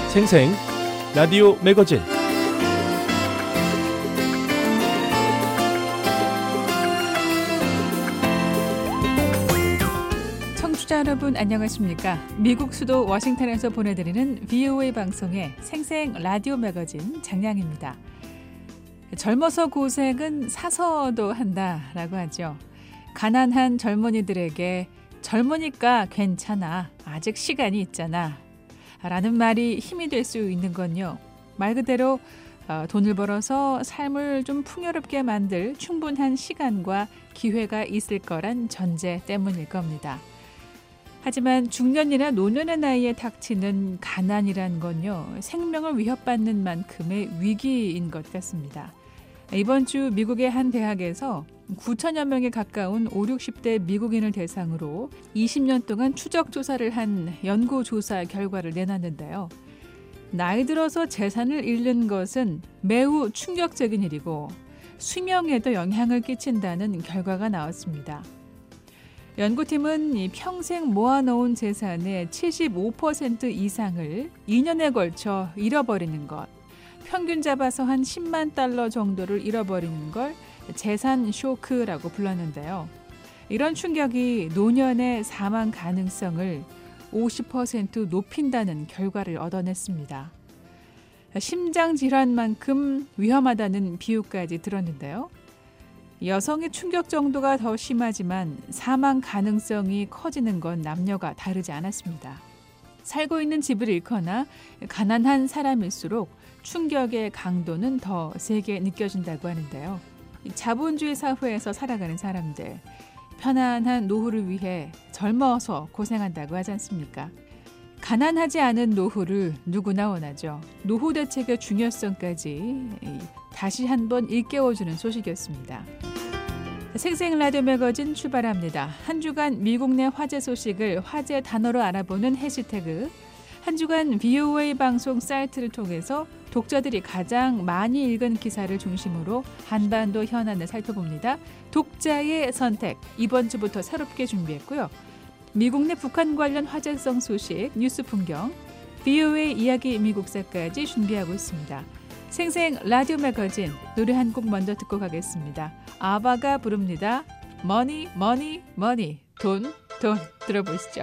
생생 라디오 매거진 청취자 여러분 안녕하십니까? 미국 수도 워싱턴에서 보내드리는 VOA 방송의 생생 라디오 매거진 장량입니다. 젊어서 고생은 사서도 한다라고 하죠. 가난한 젊은이들에게 젊으니까 괜찮아, 아직 시간이 있잖아 라는 말이 힘이 될 수 있는 건요. 말 그대로 돈을 벌어서 삶을 좀 풍요롭게 만들 충분한 시간과 기회가 있을 거란 전제 때문일 겁니다. 하지만 중년이나 노년의 나이에 닥치는 가난이란 건요. 생명을 위협받는 만큼의 위기인 것 같습니다. 이번 주 미국의 한 대학에서 9천여 명에 가까운 5, 60대 미국인을 대상으로 20년 동안 추적 조사를 한 연구조사 결과를 내놨는데요. 나이 들어서 재산을 잃는 것은 매우 충격적인 일이고 수명에도 영향을 끼친다는 결과가 나왔습니다. 연구팀은 평생 모아놓은 재산의 75% 이상을 2년에 걸쳐 잃어버리는 것, 평균 잡아서 한 10만 달러 정도를 잃어버리는 걸 재산 쇼크라고 불렀는데요. 이런 충격이 노년의 사망 가능성을 50% 높인다는 결과를 얻어냈습니다. 심장질환만큼 위험하다는 비유까지 들었는데요. 여성의 충격 정도가 더 심하지만 사망 가능성이 커지는 건 남녀가 다르지 않았습니다. 살고 있는 집을 잃거나 가난한 사람일수록 충격의 강도는 더 세게 느껴진다고 하는데요. 자본주의 사회에서 살아가는 사람들, 편안한 노후를 위해 젊어서 고생한다고 하지 않습니까? 가난하지 않은 노후를 누구나 원하죠. 노후 대책의 중요성까지 다시 한번 일깨워주는 소식이었습니다. 생생 라디오 매거진 출발합니다. 한 주간 미국 내 화제 소식을 화제 단어로 알아보는 해시태그, 한 주간 VOA 방송 사이트를 통해서 독자들이 가장 많이 읽은 기사를 중심으로 한반도 현안을 살펴봅니다. 독자의 선택, 이번 주부터 새롭게 준비했고요. 미국 내 북한 관련 화제성 소식, 뉴스 풍경, VOA 이야기 미국사까지 준비하고 있습니다. 생생 라디오 매거진, 노래 한 곡 먼저 듣고 가겠습니다. 아바가 부릅니다. 머니 머니 머니, 돈 돈, 들어보시죠.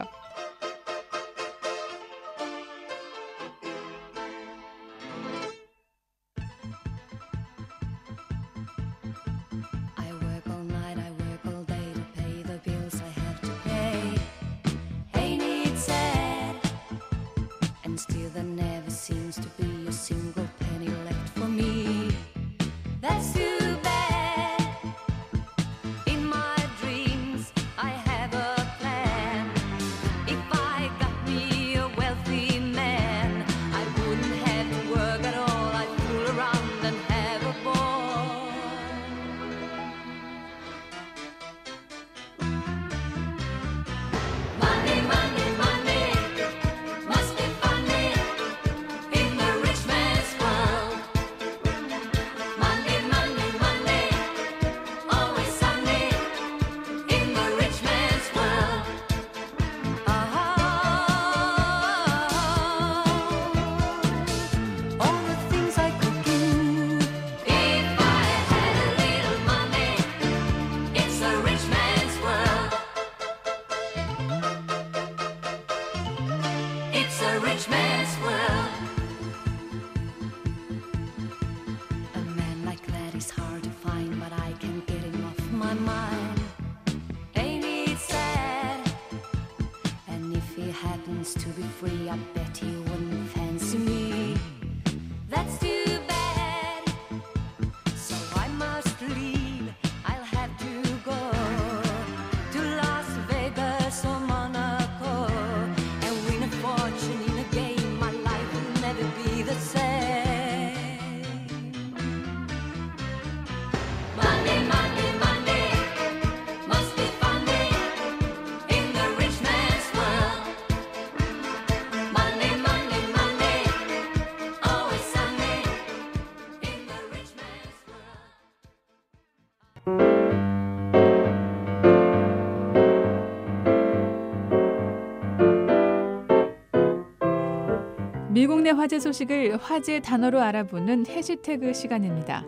미국 내 화제 소식을 화제 단어로 알아보는 해시태그 시간입니다.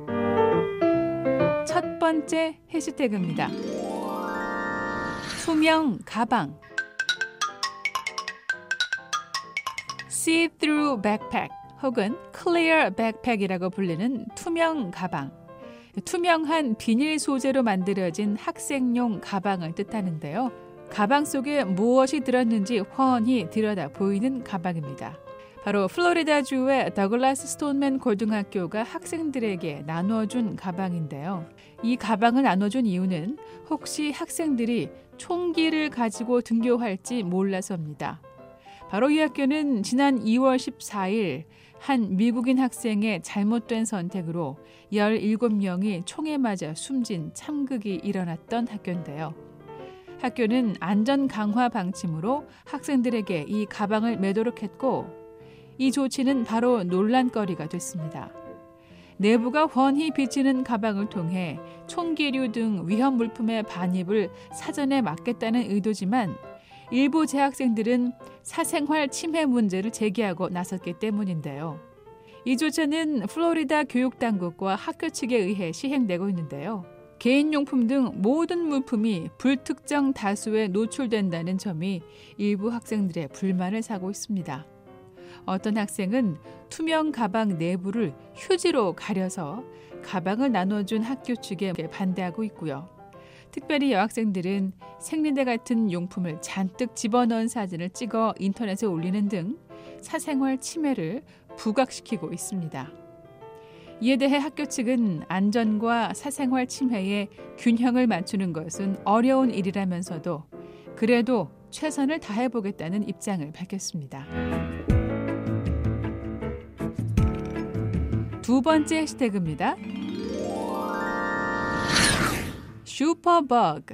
첫 번째 해시태그입니다. 투명 가방. See-through backpack 혹은 clear backpack이라고 불리는 투명 가방. 투명한 비닐 소재로 만들어진 학생용 가방을 뜻하는데요. 가방 속에 무엇이 들었는지 훤히 들여다 보이는 가방입니다. 바로 플로리다주의 더글라스 스톤맨 고등학교가 학생들에게 나눠준 가방인데요. 이 가방을 나눠준 이유는 혹시 학생들이 총기를 가지고 등교할지 몰라서입니다. 바로 이 학교는 지난 2월 14일 한 미국인 학생의 잘못된 선택으로 17명이 총에 맞아 숨진 참극이 일어났던 학교인데요. 학교는 안전 강화 방침으로 학생들에게 이 가방을 매도록 했고 이 조치는 바로 논란거리가 됐습니다. 내부가 훤히 비치는 가방을 통해 총기류 등 위험 물품의 반입을 사전에 막겠다는 의도지만 일부 재학생들은 사생활 침해 문제를 제기하고 나섰기 때문인데요. 이 조처는 플로리다 교육당국과 학교 측에 의해 시행되고 있는데요. 개인용품 등 모든 물품이 불특정 다수에 노출된다는 점이 일부 학생들의 불만을 사고 있습니다. 어떤 학생은 투명 가방 내부를 휴지로 가려서 가방을 나눠준 학교 측에 반대하고 있고요. 특별히 여학생들은 생리대 같은 용품을 잔뜩 집어넣은 사진을 찍어 인터넷에 올리는 등 사생활 침해를 부각시키고 있습니다. 이에 대해 학교 측은 안전과 사생활 침해의 균형을 맞추는 것은 어려운 일이라면서도 그래도 최선을 다해보겠다는 입장을 밝혔습니다. 두 번째 해시태그입니다. 슈퍼버그.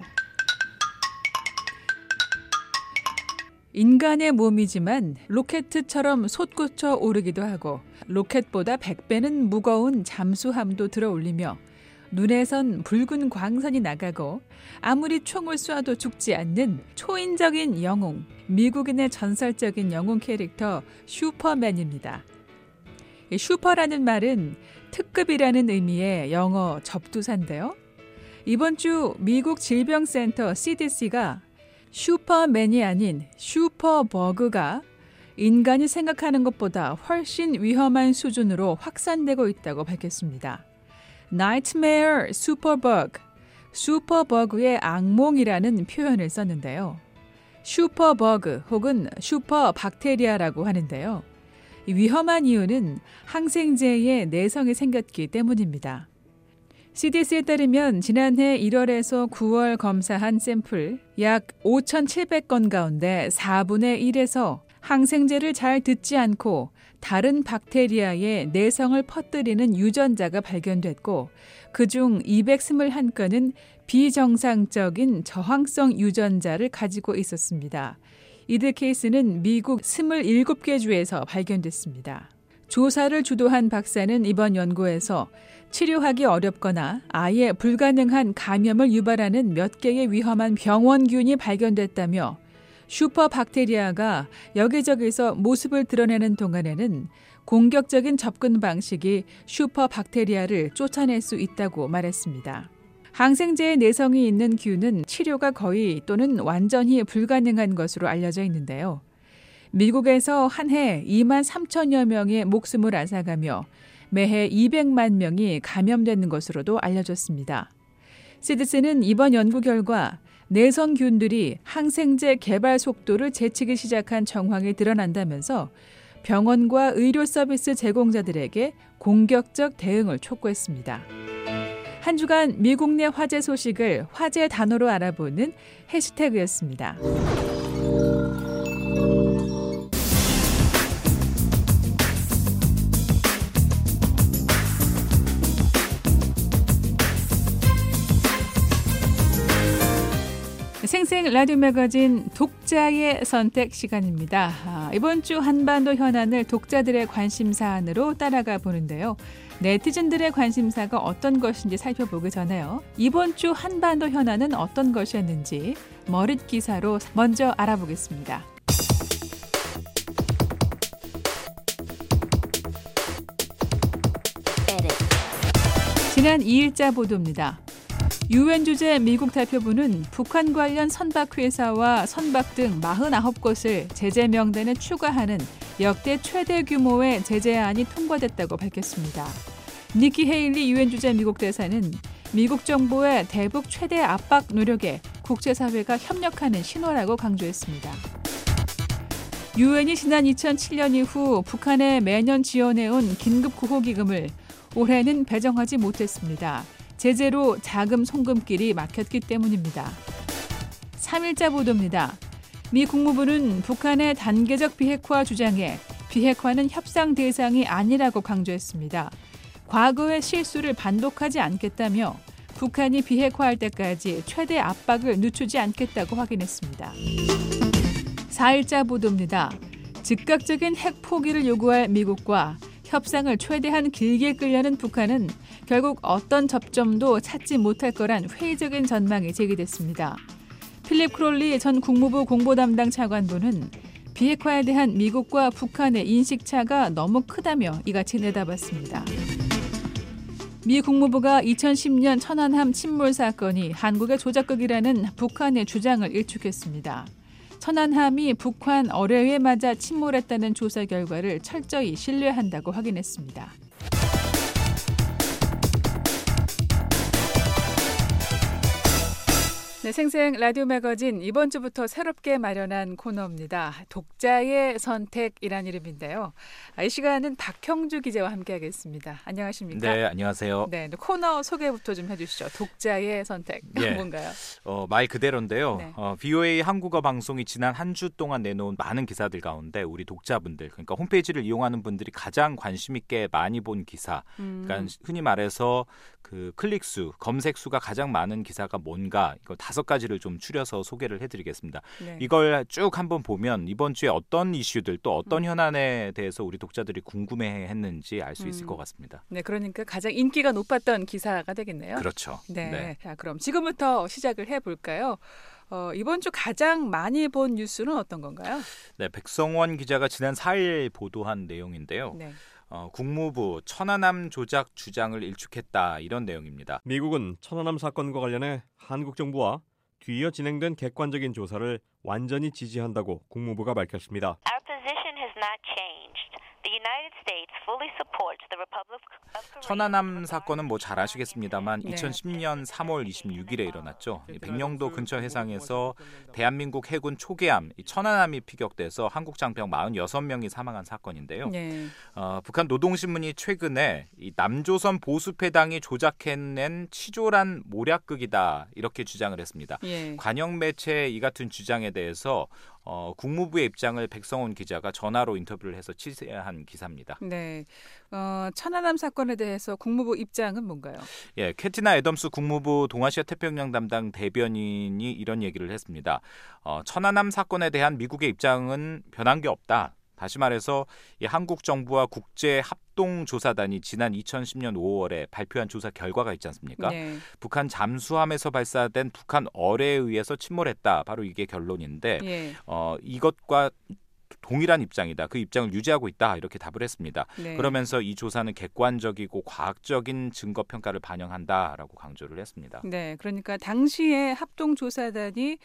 인간의 몸이지만 로켓처럼 솟구쳐 오르기도 하고 로켓보다 100배는 무거운 잠수함도 들어올리며 눈에선 붉은 광선이 나가고 아무리 총을 쏴도 죽지 않는 초인적인 영웅, 미국인의 전설적인 영웅 캐릭터 슈퍼맨입니다. 슈퍼라는 말은 특급이라는 의미의 영어 접두사인데요. 이번 주 미국 질병센터 CDC가 슈퍼맨이 아닌 슈퍼버그가 인간이 생각하는 것보다 훨씬 위험한 수준으로 확산되고 있다고 밝혔습니다. Nightmare Superbug, 슈퍼버그의 악몽이라는 표현을 썼는데요. 슈퍼버그 혹은 슈퍼박테리아라고 하는데요. 위험한 이유는 항생제의 내성이 생겼기 때문입니다. CDC에 따르면 지난해 1월에서 9월 검사한 샘플 약 5,700건 가운데 4분의 1에서 항생제를 잘 듣지 않고 다른 박테리아의 내성을 퍼뜨리는 유전자가 발견됐고 그중 221건은 비정상적인 저항성 유전자를 가지고 있었습니다. 이들 케이스는 미국 27개 주에서 발견됐습니다. 조사를 주도한 박사는 이번 연구에서 치료하기 어렵거나 아예 불가능한 감염을 유발하는 몇 개의 위험한 병원균이 발견됐다며 슈퍼박테리아가 여기저기서 모습을 드러내는 동안에는 공격적인 접근 방식이 슈퍼박테리아를 쫓아낼 수 있다고 말했습니다. 항생제의 내성이 있는 균은 치료가 거의 또는 완전히 불가능한 것으로 알려져 있는데요. 미국에서 한 해 2만 3천여 명의 목숨을 앗아가며 매해 200만 명이 감염되는 것으로도 알려졌습니다. CDC는 이번 연구 결과 내성균들이 항생제 개발 속도를 제치기 시작한 정황이 드러난다면서 병원과 의료 서비스 제공자들에게 공격적 대응을 촉구했습니다. 한 주간 미국 내 화제 소식을 화제 단어로 알아보는 해시태그였습니다. 생생 라디오 매거진 독자의 선택 시간입니다. 이번 주 한반도 현안을 독자들의 관심사안으로 따라가 보는데요. 네티즌들의 관심사가 어떤 것인지 살펴보기 전에요. 이번 주 한반도 현안은 어떤 것이었는지 머릿 기사로 먼저 알아보겠습니다. 지난 2일자 보도입니다. 유엔 주재 미국 대표부는 북한 관련 선박회사와 선박 등 49곳을 제재 명단에 추가하는 역대 최대 규모의 제재안이 통과됐다고 밝혔습니다. 니키 헤일리 유엔 주재 미국 대사는 미국 정부의 대북 최대 압박 노력에 국제사회가 협력하는 신호라고 강조했습니다. 유엔이 지난 2007년 이후 북한에 매년 지원해온 긴급구호기금을 올해는 배정하지 못했습니다. 제재로 자금 송금길이 막혔기 때문입니다. 3일자 보도입니다. 미 국무부는 북한의 단계적 비핵화 주장에 비핵화는 협상 대상이 아니라고 강조했습니다. 과거의 실수를 반복하지 않겠다며 북한이 비핵화할 때까지 최대 압박을 늦추지 않겠다고 확인했습니다. 4일자 보도입니다. 즉각적인 핵 포기를 요구할 미국과 협상을 최대한 길게 끌려는 북한은 결국 어떤 접점도 찾지 못할 거란 회의적인 전망이 제기됐습니다. 필립 크롤리 전 국무부 공보담당 차관보는 비핵화에 대한 미국과 북한의 인식차가 너무 크다며 이같이 내다봤습니다. 미 국무부가 2010년 천안함 침몰 사건이 한국의 조작극이라는 북한의 주장을 일축했습니다. 천안함이 북한 어뢰에 맞아 침몰했다는 조사 결과를 철저히 신뢰한다고 확인했습니다. 네, 생생 라디오 매거진 이번 주부터 새롭게 마련한 코너입니다. 독자의 선택이란 이름인데요. 이 시간은 박형주 기자와 함께하겠습니다. 안녕하십니까? 네, 안녕하세요. 네, 코너 소개부터 좀 해주시죠. 독자의 선택 뭔가요? 말 그대로인데요. 네. VOA 한국어 방송이 지난 한 주 동안 내놓은 많은 기사들 가운데 우리 독자분들, 그러니까 홈페이지를 이용하는 분들이 가장 관심 있게 많이 본 기사, 그러니까 흔히 말해서 그 클릭수, 검색수가 가장 많은 기사가 뭔가 이거 5가지를 좀 추려서 소개를 해드리겠습니다. 네. 이걸 쭉 한번 보면 이번 주에 어떤 이슈들 또 어떤 현안에 대해서 우리 독자들이 궁금해했는지 알 수 있을 것 같습니다. 네, 그러니까 가장 인기가 높았던 기사가 되겠네요. 그렇죠. 네. 자, 그럼 지금부터 시작을 해볼까요? 이번 주 가장 많이 본 뉴스는 어떤 건가요? 네, 백성원 기자가 지난 4일 보도한 내용인데요. 네. 국무부 천안함 조작 주장을 일축했다 이런 내용입니다. 미국은 천안함 사건과 관련해 한국 정부와 뒤이어 진행된 객관적인 조사를 완전히 지지한다고 국무부가 밝혔습니다. Our position has not changed. The United States fully supports the Republic of Korea. 천안함 사건은 잘 아시겠습니다만 네. 2010년 3월 26일에 일어났죠. 백령도 근처 해상에서 대한민국 해군 초계함 천안함이 피격돼서 한국 장병 46명이 사망한 사건인데요. 네. 북한 노동신문이 최근에 이 남조선 보수패당이 조작해낸 치졸한 모략극이다 이렇게 주장을 했습니다. 예. 관영 매체의 이 같은 주장에 대해서 국무부의 입장을 백성원 기자가 전화로 인터뷰를 해서 취재한 기사입니다. 네. 천안함 사건에 대해서 국무부 입장은 뭔가요? 예, 캐티나 애덤스 국무부 동아시아 태평양 담당 대변인이 이런 얘기를 했습니다. 천안함 사건에 대한 미국의 입장은 변한 게 없다. 다시 말해서 이 한국 정부와 국제 합동조사단이 지난 2010년 5월에 발표한 조사 결과가 있지 않습니까? 네. 북한 잠수함에서 발사된 북한 어뢰에 의해서 침몰했다. 바로 이게 결론인데 예. 이것과 동일한 입장이다. 그 입장을 유지하고 있다. 이렇게 답을 했습니다. 네. 그러면서 이 조사는 객관적이고 과학적인 증거 평가를 반영한다라고 강조를 했습니다. 네, 그러니까 당시에 합동조사단이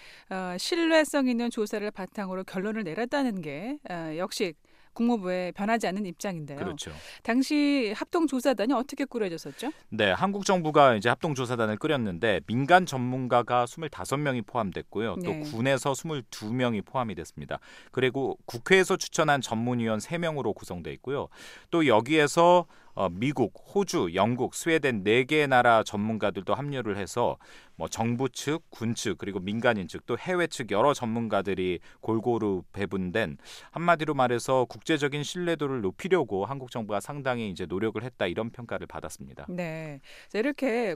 신뢰성 있는 조사를 바탕으로 결론을 내렸다는 게 역시 국무부의 변하지 않는 입장인데요. 그렇죠. 당시 합동조사단이 어떻게 꾸려졌었죠? 네, 한국 정부가 이제 합동조사단을 꾸렸는데 민간 전문가가 25명이 포함됐고요. 또 네. 군에서 22명이 포함이 됐습니다. 그리고 국회에서 추천한 전문위원 3명으로 구성돼 있고요. 또 여기에서 미국, 호주, 영국, 스웨덴 4개의 나라 전문가들도 합류를 해서 정부 측, 군 측, 그리고 민간인 측, 또 해외 측 여러 전문가들이 골고루 배분된 한마디로 말해서 국제적인 신뢰도를 높이려고 한국 정부가 상당히 이제 노력을 했다 이런 평가를 받았습니다. 네, 자, 이렇게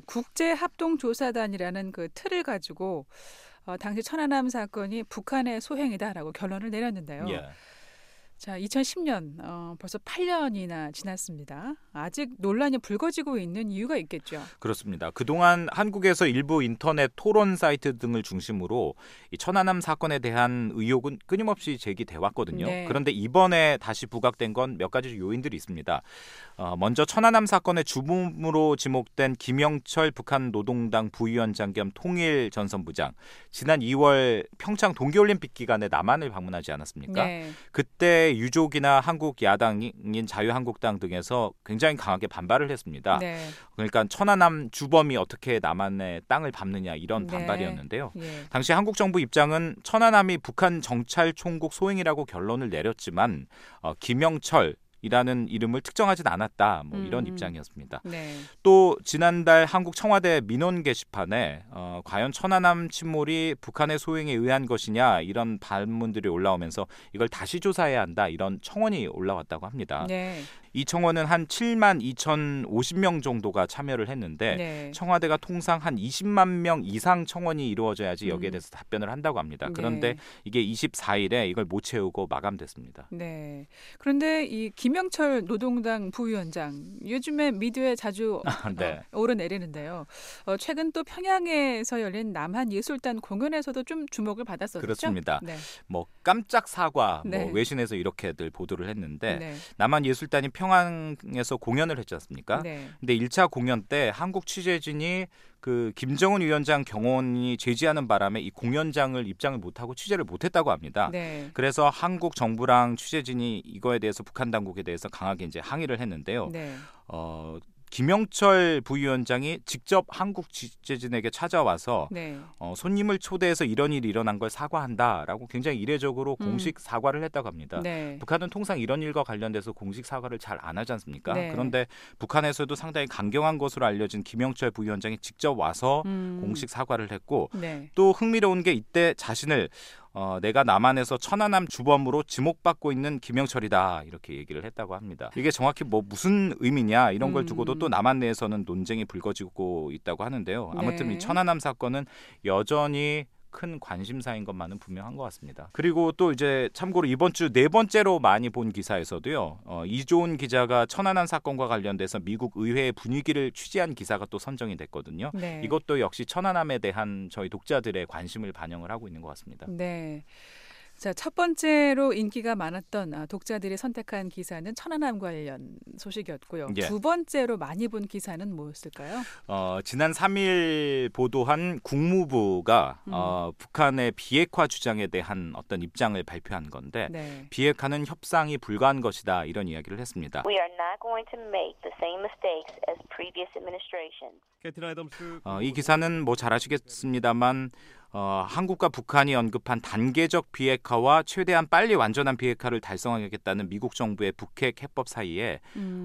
국제합동조사단이라는 그 틀을 가지고 당시 천안함 사건이 북한의 소행이다라고 결론을 내렸는데요. 예. 자, 2010년 벌써 8년이나 지났습니다. 아직 논란이 불거지고 있는 이유가 있겠죠. 그렇습니다. 그동안 한국에서 일부 인터넷 토론 사이트 등을 중심으로 이 천안함 사건에 대한 의혹은 끊임없이 제기돼 왔거든요. 네. 그런데 이번에 다시 부각된 건 몇 가지 요인들이 있습니다. 먼저 천안함 사건의 주범으로 지목된 김영철 북한 노동당 부위원장 겸 통일전선부장. 지난 2월 평창 동계올림픽 기간에 남한을 방문하지 않았습니까? 네. 그때 유족이나 한국 야당인 자유한국당 등에서 굉장히 강하게 반발을 했습니다. 네. 그러니까 천안함 주범이 어떻게 남한의 땅을 밟느냐 이런 네. 반발이었는데요. 예. 당시 한국 정부 입장은 천안함이 북한 정찰총국 소행이라고 결론을 내렸지만 김영철이라는 이름을 특정하진 않았다. 뭐 이런 입장이었습니다. 네. 또 지난달 한국 청와대 민원 게시판에 과연 천안함 침몰이 북한의 소행에 의한 것이냐 이런 반문들이 올라오면서 이걸 다시 조사해야 한다 이런 청원이 올라왔다고 합니다. 네. 이 청원은 한 7만 2,050명 정도가 참여를 했는데 네. 청와대가 통상 한 20만 명 이상 청원이 이루어져야지 여기에 대해서 답변을 한다고 합니다. 그런데 네. 이게 24일에 이걸 못 채우고 마감됐습니다. 네. 그런데 이 김영철 노동당 부위원장 요즘에 미디어에 자주 네. 오르내리는데요. 최근 또 평양에서 열린 남한예술단 공연에서도 좀 주목을 받았었죠. 그렇습니다. 네. 뭐 깜짝 사과 네. 뭐 외신에서 이렇게들 보도를 했는데 네. 남한예술단이 평양에서 공연을 했지 않습니까? 네. 근데 1차 공연 때 한국 취재진이 그 김정은 위원장 경호원이 제지하는 바람에 이 공연장을 입장을 못하고 취재를 못했다고 합니다. 네. 그래서 한국 정부랑 취재진이 이거에 대해서 북한 당국에 대해서 강하게 이제 항의를 했는데요. 네. 김영철 부위원장이 직접 한국 취재진에게 찾아와서 네. 손님을 초대해서 이런 일이 일어난 걸 사과한다라고 굉장히 이례적으로 공식 사과를 했다고 합니다. 네. 북한은 통상 이런 일과 관련돼서 공식 사과를 잘 안 하지 않습니까? 네. 그런데 북한에서도 상당히 강경한 것으로 알려진 김영철 부위원장이 직접 와서 공식 사과를 했고 네. 또 흥미로운 게 이때 자신을 내가 남한에서 천안함 주범으로 지목받고 있는 김영철이다 이렇게 얘기를 했다고 합니다. 이게 정확히 뭐 무슨 의미냐 이런 걸 두고도 또 남한 내에서는 논쟁이 불거지고 있다고 하는데요. 아무튼 네. 이 천안함 사건은 여전히 큰 관심사인 것만은 분명한 것 같습니다. 그리고 또 이제 참고로 이번 주 네 번째로 많이 본 기사에서도요. 이조은 기자가 천안함 사건과 관련돼서 미국 의회의 분위기를 취재한 기사가 또 선정이 됐거든요. 네. 이것도 역시 천안함에 대한 저희 독자들의 관심을 반영을 하고 있는 것 같습니다. 네. 자, 첫 번째로 인기가 많았던 독자들이 선택한 기사는 천안함 관련 소식이었고요. 예. 두 번째로 많이 본 기사는 뭐였을까요? 지난 3일 보도한 국무부가 북한의 비핵화 주장에 대한 어떤 입장을 발표한 건데 네. 비핵화는 협상이 불가한 것이다 이런 이야기를 했습니다. We are not going to make the same mistakes as previous administrations. 캐트린 애덤스 이 기사는 뭐 잘 아시겠습니다만 한국과 북한이 언급한 단계적 비핵화와 최대한 빨리 완전한 비핵화를 달성하겠다는 미국 정부의 북핵 해법 사이에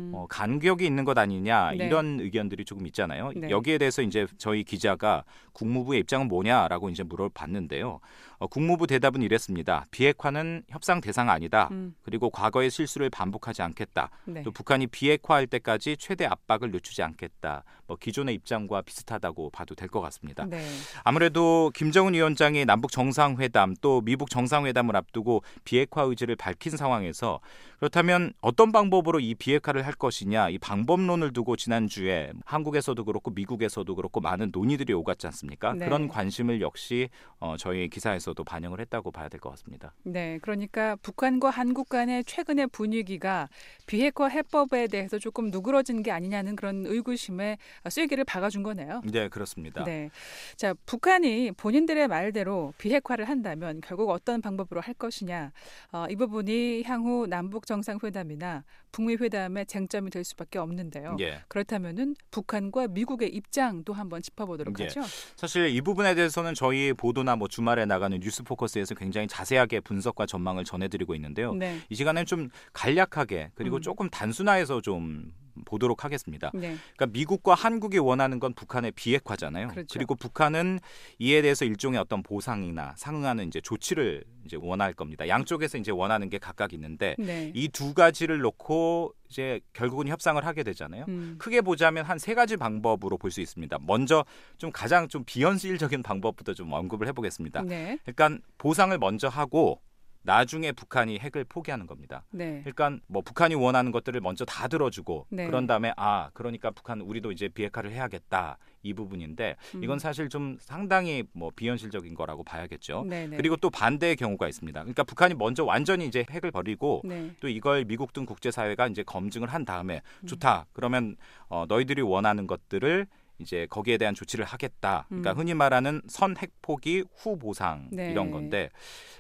간격이 있는 것 아니냐 네. 이런 의견들이 조금 있잖아요. 네. 여기에 대해서 이제 저희 기자가 국무부의 입장은 뭐냐라고 이제 물어봤는데요. 국무부 대답은 이랬습니다. 비핵화는 협상 대상 아니다. 그리고 과거의 실수를 반복하지 않겠다. 네. 또 북한이 비핵화할 때까지 최대 압박을 늦추지 않겠다. 뭐 기존의 입장과 비슷하다고 봐도 될 것 같습니다. 네. 아무래도 김정은 위원장이 남북 정상회담 또 미북 정상회담을 앞두고 비핵화 의지를 밝힌 상황에서 그렇다면 어떤 방법으로 이 비핵화를 할 것이냐 이 방법론을 두고 지난주에 한국에서도 그렇고 미국에서도 그렇고 많은 논의들이 오갔지 않습니까? 네. 그런 관심을 역시 저희 기사에서도 반영을 했다고 봐야 될 것 같습니다. 네, 그러니까 북한과 한국 간의 최근의 분위기가 비핵화 해법에 대해서 조금 누그러진 게 아니냐는 그런 의구심에 쐐기를 박아준 거네요. 네, 그렇습니다. 네, 자 북한이 본인들의 말대로 비핵화를 한다면 결국 어떤 방법으로 할 것이냐 이 부분이 향후 남북 정상회담이나 북미 회담의 쟁점이 될 수밖에 없는데요. 예. 그렇다면은 북한과 미국의 입장도 한번 짚어보도록 예. 하죠. 사실 이 부분에 대해서는 저희 보도나 뭐 주말에 나가는 뉴스포커스에서 굉장히 자세하게 분석과 전망을 전해드리고 있는데요. 네. 이 시간에는 좀 간략하게 그리고 조금 단순화해서 좀 보도록 하겠습니다. 네. 그러니까 미국과 한국이 원하는 건 북한의 비핵화잖아요. 그렇죠. 그리고 북한은 이에 대해서 일종의 어떤 보상이나 상응하는 이제 조치를 이제 원할 겁니다. 양쪽에서 이제 원하는 게 각각 있는데 네. 이 두 가지를 놓고 이제 결국은 협상을 하게 되잖아요. 크게 보자면 한 세 가지 방법으로 볼 수 있습니다. 먼저 좀 가장 좀 비현실적인 방법부터 좀 언급을 해보겠습니다. 네. 그러니까 보상을 먼저 하고 나중에 북한이 핵을 포기하는 겁니다. 네. 그러니까 뭐 북한이 원하는 것들을 먼저 다 들어주고 네. 그런 다음에 그러니까 북한 우리도 이제 비핵화를 해야겠다 이 부분인데 이건 사실 좀 상당히 뭐 비현실적인 거라고 봐야겠죠. 네네. 그리고 또 반대의 경우가 있습니다. 그러니까 북한이 먼저 완전히 이제 핵을 버리고 네. 또 이걸 미국 등 국제사회가 이제 검증을 한 다음에 좋다. 그러면 너희들이 원하는 것들을 이제 거기에 대한 조치를 하겠다. 그러니까 흔히 말하는 선핵 포기 후 보상 네. 이런 건데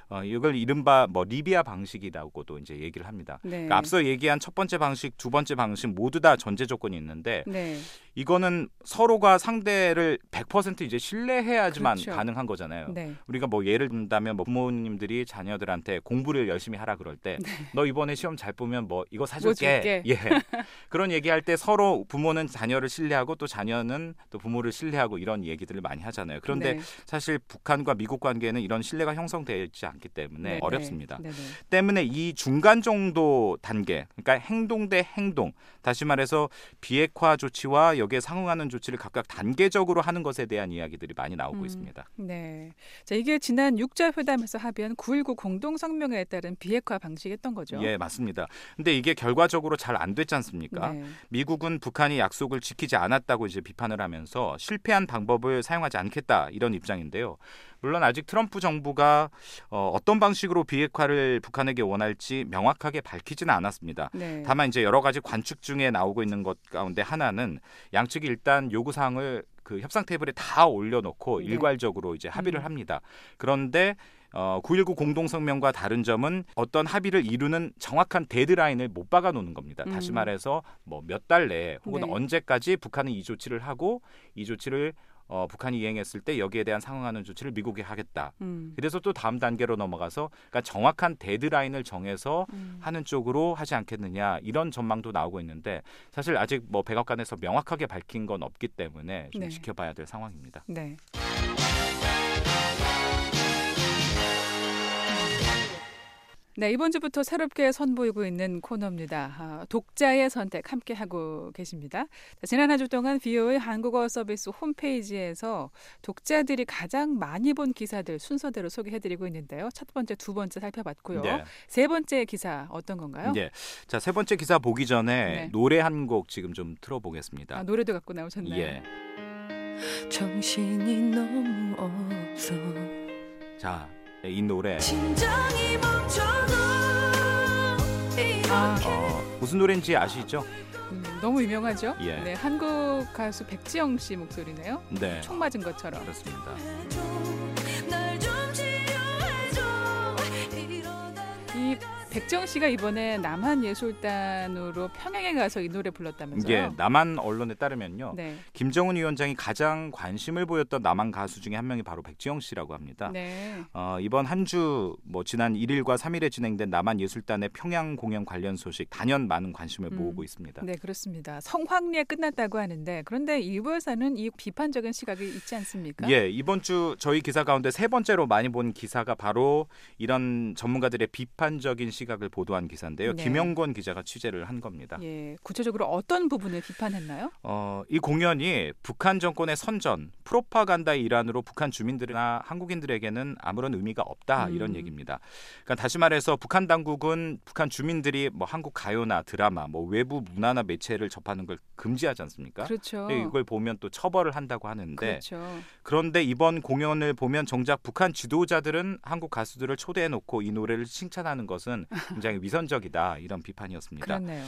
이걸 이른바 뭐 리비아 방식이라고도 이제 얘기를 합니다. 네. 그러니까 앞서 얘기한 첫 번째 방식, 두 번째 방식 모두 다 전제 조건이 있는데 네. 이거는 서로가 상대를 100% 이제 신뢰해야지만 그렇죠. 가능한 거잖아요. 네. 우리가 뭐 예를 든다면 뭐 부모님들이 자녀들한테 공부를 열심히 하라 그럴 때 너 이번에 시험 잘 보면 뭐 이거 사줄게. 예. 그런 얘기할 때 서로 부모는 자녀를 신뢰하고 또 자녀는 또 부모를 신뢰하고 이런 얘기들을 많이 하잖아요. 그런데 네. 사실 북한과 미국 관계는 이런 신뢰가 형성되지 않기 때문에 네. 어렵습니다. 네. 네. 때문에 이 중간 정도 단계, 그러니까 행동 대 행동, 다시 말해서 비핵화 조치와 여기에 상응하는 조치를 각각 단계적으로 하는 것에 대한 이야기들이 많이 나오고 있습니다. 네. 자, 이게 지난 6자 회담에서 합의한 9.19 공동성명에 따른 비핵화 방식이었던 거죠. 예, 맞습니다. 근데 이게 결과적으로 잘 안 됐지 않습니까? 네. 미국은 북한이 약속을 지키지 않았다고 이제 비판을 하면서 실패한 방법을 사용하지 않겠다 이런 입장인데요. 물론 아직 트럼프 정부가 어떤 방식으로 비핵화를 북한에게 원할지 명확하게 밝히지는 않았습니다. 네. 다만 이제 여러 가지 관측 중에 나오고 있는 것 가운데 하나는 양측이 일단 요구 사항을 그 협상 테이블에 다 올려놓고 네. 일괄적으로 이제 합의를 합니다. 그런데 9.19 공동성명과 다른 점은 어떤 합의를 이루는 정확한 데드라인을 못 박아놓는 겁니다. 다시 말해서 뭐 몇 달 내에 혹은 네. 언제까지 북한은 이 조치를 하고 이 조치를 북한이 이행했을 때 여기에 대한 상응하는 조치를 미국이 하겠다. 그래서 또 다음 단계로 넘어가서 그러니까 정확한 데드라인을 정해서 하는 쪽으로 하지 않겠느냐 이런 전망도 나오고 있는데 사실 아직 뭐 백악관에서 명확하게 밝힌 건 없기 때문에 좀 네. 지켜봐야 될 상황입니다. 네. 네, 이번 주부터 새롭게 선보이고 있는 코너입니다. 독자의 선택 함께하고 계십니다. 자, 지난 한 주 동안 VOA 한국어 서비스 홈페이지에서 독자들이 가장 많이 본 기사들 순서대로 소개해드리고 있는데요. 첫 번째, 두 번째 살펴봤고요. 네. 세 번째 기사 어떤 건가요? 네. 자, 세 번째 기사 보기 전에 네. 노래 한 곡 지금 좀 틀어보겠습니다. 노래도 갖고 나오셨나요? 예. 정신이 너무 없어 자, 이 노래 심장이 멈춰도 무슨 노래인지 아시죠? 너무 유명하죠? 예. 네, 한국 가수 백지영 씨 목소리네요. 네. 총 맞은 것처럼. 그렇습니다. 날좀 치료해줘 이 백지영 씨가 이번에 남한예술단으로 평양에 가서 이 노래 불렀다면서요? 예, 남한 언론에 따르면요. 네. 김정은 위원장이 가장 관심을 보였던 남한 가수 중에 한 명이 바로 백지영 씨라고 합니다. 네. 이번 한 주 뭐 지난 1일과 3일에 진행된 남한 예술단의 평양 공연 관련 소식 단연 많은 관심을 모으고 있습니다. 네, 그렇습니다. 성황리에 끝났다고 하는데 그런데 일부에서는 이 비판적인 시각이 있지 않습니까? 예, 이번 주 저희 기사 가운데 세 번째로 많이 본 기사가 바로 이런 전문가들의 비판적인 시각을 보도한 기사인데요. 네. 김영권 기자가 취재를 한 겁니다. 예, 구체적으로 어떤 부분을 비판했나요? 이 공연이 북한 정권의 선전, 프로파간다의 일환으로 북한 주민들이나 한국인들에게는 아무런 의미가 없다 이런 얘기입니다. 그러니까 다시 말해서 북한 당국은 북한 주민들이 뭐 한국 가요나 드라마, 뭐 외부 문화나 매체를 접하는 걸 금지하지 않습니까? 그렇죠. 이걸 보면 또 처벌을 한다고 하는데 그렇죠. 그런데 이번 공연을 보면 정작 북한 지도자들은 한국 가수들을 초대해놓고 이 노래를 칭찬하는 것은 굉장히 위선적이다 이런 비판이었습니다. 그렇네요.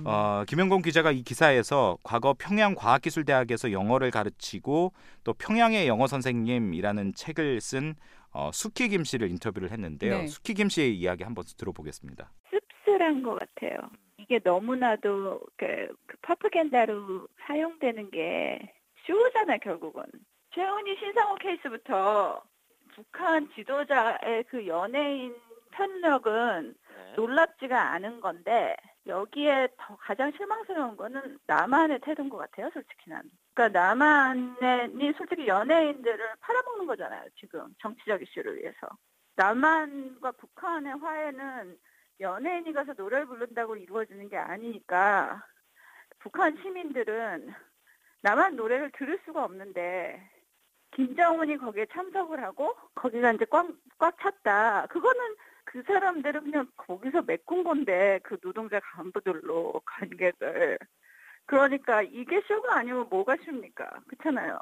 김영곤 기자가 이 기사에서 과거 평양과학기술대학에서 영어를 가르치고 또 평양의 영어 선생님이라는 책을 쓴 수키 김 씨를 인터뷰를 했는데요. 네. 수키 김 씨의 이야기 한번 들어보겠습니다. 씁쓸한 것 같아요. 이게 너무나도 그 프로파간다로 사용되는 게 쇼잖아요, 결국은. 최은희 신상호 케이스부터 북한 지도자의 그 연예인 편력은 놀랍지가 않은 건데 여기에 더 가장 실망스러운 거는 남한의 태도인 것 같아요, 솔직히 난. 그러니까 남한이 솔직히 연예인들을 팔아먹는 거잖아요, 지금 정치적 이슈를 위해서. 남한과 북한의 화해는 연예인이 가서 노래를 부른다고 이루어지는 게 아니니까 북한 시민들은 남한 노래를 들을 수가 없는데 김정은이 거기에 참석을 하고 거기가 이제 꽉 찼다. 그거는 그 사람들은 그냥 거기서 메꾼 건데 그 노동자 간부들로 관객을. 그러니까 이게 쇼가 아니면 뭐가 쇼입니까? 그렇잖아요.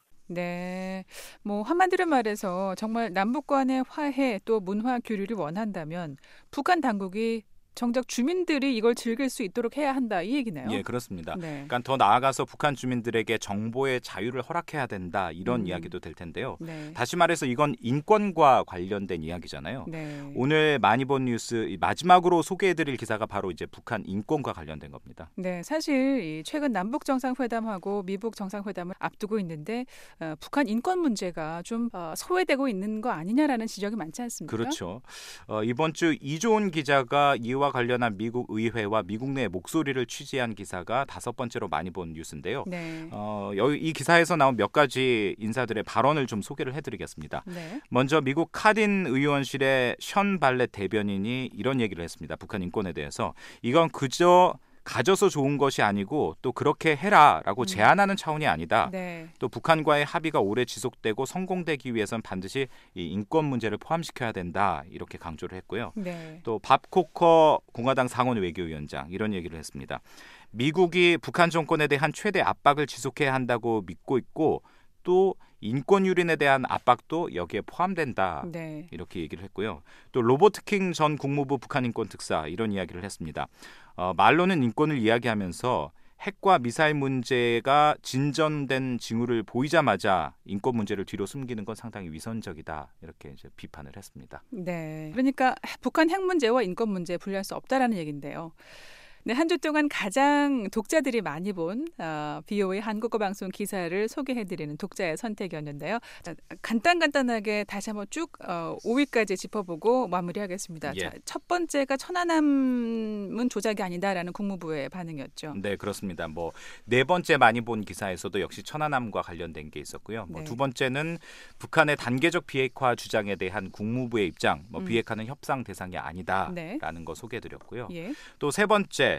네. 뭐 한마디로 말해서 정말 남북 간의 화해 또 문화 교류를 원한다면 북한 당국이 정작 주민들이 이걸 즐길 수 있도록 해야 한다 이 얘기네요. 예, 그렇습니다. 네. 그러니까 더 나아가서 북한 주민들에게 정보의 자유를 허락해야 된다 이런 이야기도 될 텐데요. 네. 다시 말해서 이건 인권과 관련된 이야기잖아요. 네. 오늘 많이 본 뉴스 마지막으로 소개해드릴 기사가 바로 이제 북한 인권과 관련된 겁니다. 네, 사실 이 최근 남북 정상회담하고 미북 정상회담을 앞두고 있는데 북한 인권 문제가 좀 소외되고 있는 거 아니냐라는 지적이 많지 않습니까? 그렇죠. 이번 주 이조은 기자가 이와 관련한 미국 의회와 미국 내 목소리를 취재한 기사가 5번째로 많이 본 뉴스인데요. 네. 이 기사에서 나온 몇 가지 인사들의 발언을 좀 소개를 해드리겠습니다. 네. 먼저 미국 카딘 의원실의 션 발렛 대변인이 이런 얘기를 했습니다. 북한 인권에 대해서 이건 그저 가져서 좋은 것이 아니고 또 그렇게 해라라고 제안하는 차원이 아니다. 네. 또 북한과의 합의가 오래 지속되고 성공되기 위해선 반드시 이 인권 문제를 포함시켜야 된다. 이렇게 강조를 했고요. 네. 또 밥 코커 공화당 상원 외교위원장 이런 얘기를 했습니다. 미국이 북한 정권에 대한 최대 압박을 지속해야 한다고 믿고 있고 또 인권 유린에 대한 압박도 여기에 포함된다. 네. 이렇게 얘기를 했고요. 또 로버트 킹 전 국무부 북한 인권 특사 이런 이야기를 했습니다. 말로는 인권을 이야기하면서 핵과 미사일 문제가 진전된 징후를 보이자마자 인권 문제를 뒤로 숨기는 건 상당히 위선적이다. 이렇게 이제 비판을 했습니다. 네. 그러니까 북한 핵 문제와 인권 문제 분리할 수 없다라는 얘기인데요. 네, 한 주 동안 가장 독자들이 많이 본 BOA 한국어 방송 기사를 소개해드리는 독자의 선택이었는데요. 자, 간단하게 다시 한번 쭉 5위까지 짚어보고 마무리하겠습니다. 예. 자, 첫 번째가 천안함은 조작이 아니다라는 국무부의 반응이었죠. 네, 그렇습니다. 뭐 네 번째 많이 본 기사에서도 역시 천안함과 관련된 게 있었고요. 네. 두 번째는 북한의 단계적 비핵화 주장에 대한 국무부의 입장, 비핵화는 협상 대상이 아니다라는 네. 거 소개해드렸고요. 예. 또 세 번째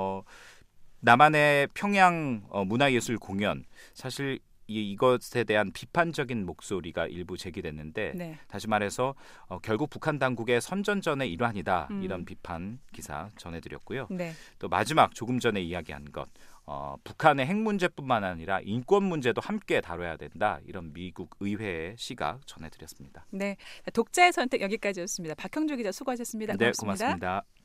남한의 평양 문화예술 공연 사실 이것에 대한 비판적인 목소리가 일부 제기됐는데 네. 다시 말해서 결국 북한 당국의 선전전의 일환이다 이런 비판 기사 전해드렸고요. 네. 또 마지막 조금 전에 이야기한 것 북한의 핵 문제뿐만 아니라 인권 문제도 함께 다뤄야 된다 이런 미국 의회의 시각 전해드렸습니다. 네. 독자의 선택 여기까지였습니다. 박형주 기자 수고하셨습니다. 네, 고맙습니다. 고맙습니다.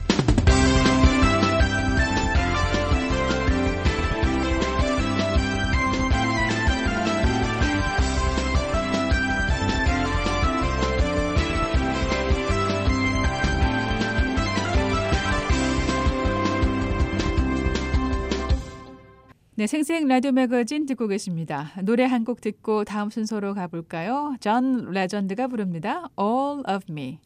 네, 생생 라디오 매거진 듣고 계십니다. 노래 한 곡 듣고 다음 순서로 가볼까요? 존 레전드가 부릅니다. All of Me.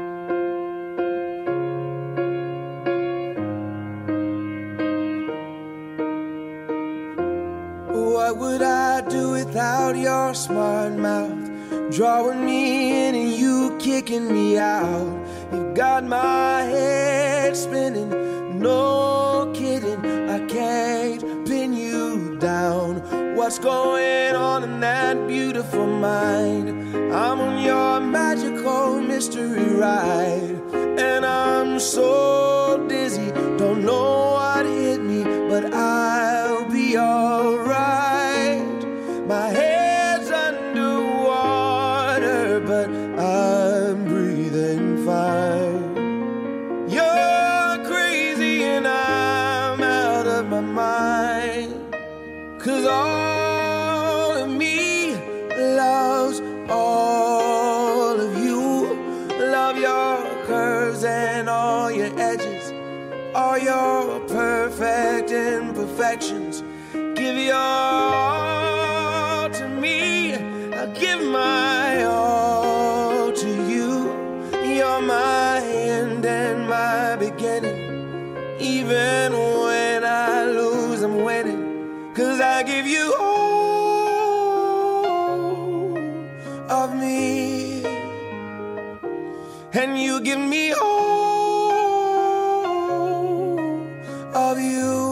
What would I do without your smart mouth? Drawing me in and you kicking me out. You've got my head spinning, no kidding. I can't pin you down. What's going on in that beautiful mind? I'm on your magical mystery ride, and I'm so dizzy, don't know what hit me, but I'll be alright. My head's underwater, but I'm breathing fine. You're crazy and I'm out of my mind, 'cause all of me loves all of you. Love your curves and all your edges, all your perfect imperfections. Give your all to me, I'll give my all to you. You're my end and my beginning. Even when I lose, I'm winning, 'cause I give you all of me, and you give me all of you.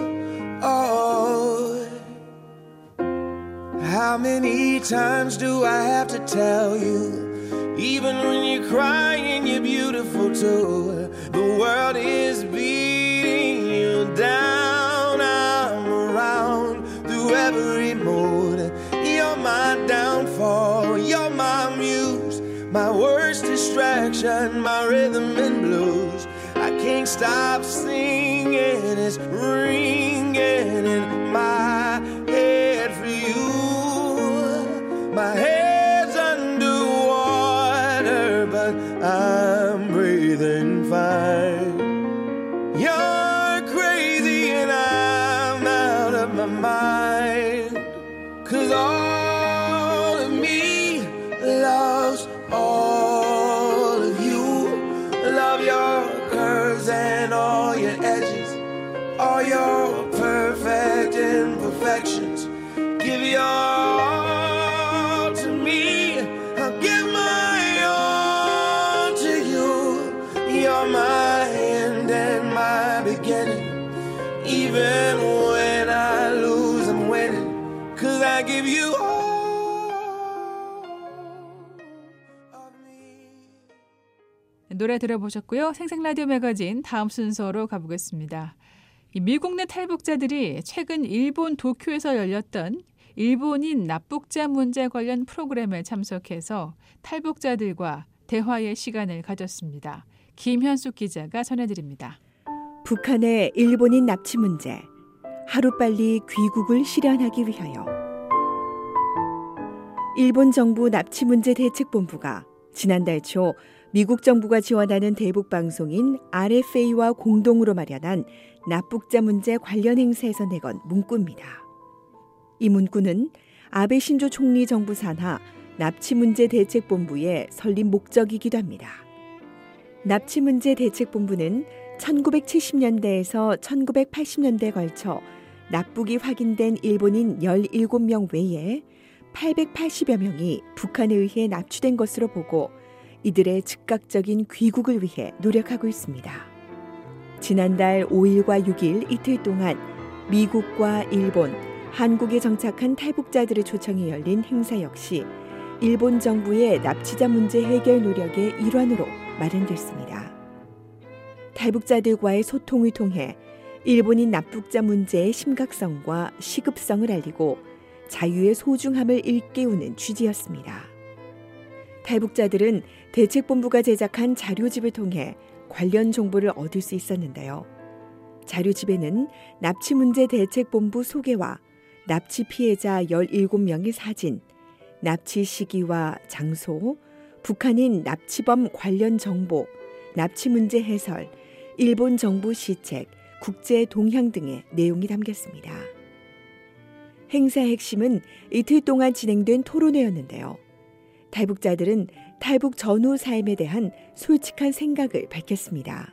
Oh, how many times do I have to tell you Even when you're crying, you're beautiful too. The world is beating you down. I'm around through every mood. You're my downfall, you're my muse, my worst distraction, my rhythm and blues. I can't stop singing, it's ringing in my head for you. My head's underwater, but I'm breathing fine. You're crazy and I'm out of my mind. 'Cause all of me loves all of you. Love your curves and all your edges, all your perfect imperfections. Give your all to me, I'll give my all to you. You're my end and my beginning. Even when I lose, I'm winning. 'Cause I give you all of me. 노래 들어보셨고요. 생생라디오 매거진 다음 순서로 가보겠습니다. 이 미국 내 탈북자들이 최근 일본 도쿄에서 열렸던 일본인 납북자 문제 관련 프로그램에 참석해서 탈북자들과 대화의 시간을 가졌습니다. 김현숙 기자가 전해드립니다. 북한의 일본인 납치 문제, 하루빨리 귀국을 실현하기 위하여 일본 정부 납치 문제 대책본부가 지난달 초 미국 정부가 지원하는 대북 방송인 RFA와 공동으로 마련한 납북자 문제 관련 행사에서 내건 문구입니다. 이 문구는 아베 신조 총리 정부 산하 납치 문제 대책본부의 설립 목적이기도 합니다. 납치 문제 대책본부는 1970년대에서 1980년대에 걸쳐 납북이 확인된 일본인 17명 외에 880여 명이 북한에 의해 납치된 것으로 보고 이들의 즉각적인 귀국을 위해 노력하고 있습니다. 지난달 5일과 6일 이틀 동안 미국과 일본, 한국에 정착한 탈북자들을 초청해 열린 행사 역시 일본 정부의 납치자 문제 해결 노력의 일환으로 마련됐습니다. 탈북자들과의 소통을 통해 일본인 납북자 문제의 심각성과 시급성을 알리고 자유의 소중함을 일깨우는 취지였습니다. 탈북자들은 대책본부가 제작한 자료집을 통해 관련 정보를 얻을 수 있었는데요. 자료집에는 납치 문제 대책본부 소개와 납치 피해자 17명의 사진, 납치 시기와 장소, 북한인 납치범 관련 정보, 납치 문제 해설, 일본 정부 시책, 국제 동향 등의 내용이 담겼습니다. 행사의 핵심은 이틀 동안 진행된 토론회였는데요. 탈북자들은 탈북 전후 삶에 대한 솔직한 생각을 밝혔습니다.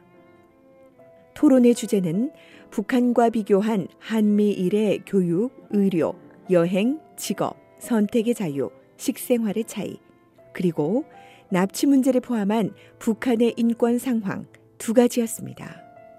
토론의 주제는 북한과 비교한 한미일의 교육, 의료, 여행, 직업, 선택의 자유, 식생활의 차이, 그리고 납치 문제를 포함한 북한의 인권 상황 두 가지였습니다.